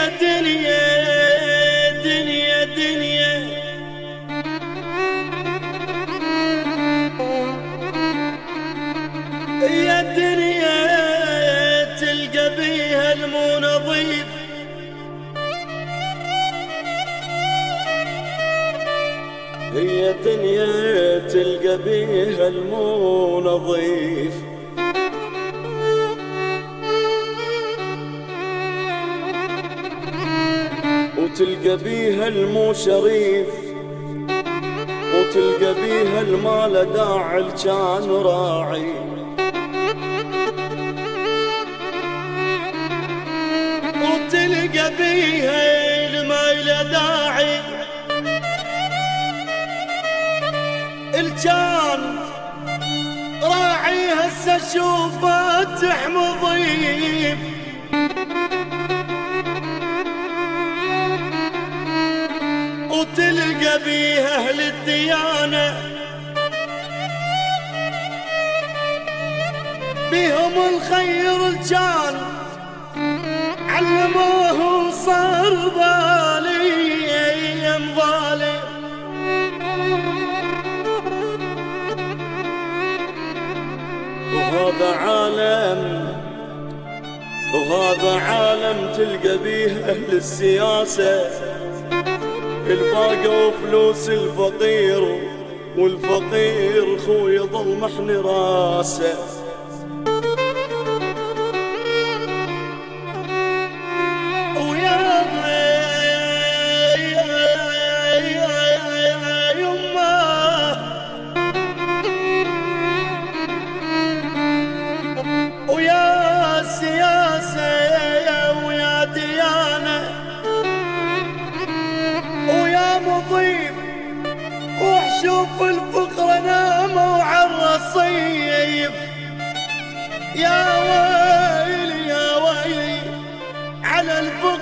دنيا دنيا دنيا يا دنيا تلقى بيها المو نظيف هي دنيا تلقى بيها المو نظيف وتلقى بيها المو شريف وتلقى بيها المال داعي كان راعي وتلقى بيها المال داعي الجان راعي هسه شوف فاتح مضيف وتلقى بيها اهل الديانة بيهم الخير الجان علموه صار بالي ايام ظالم وهذا عالم تلقى بيه أهل السياسة الباقة وفلوس الفقير والفقير خو يظل محن راسه شوف الفقر ناموا عالرصيف يا ويلي يا ويلي على الفقر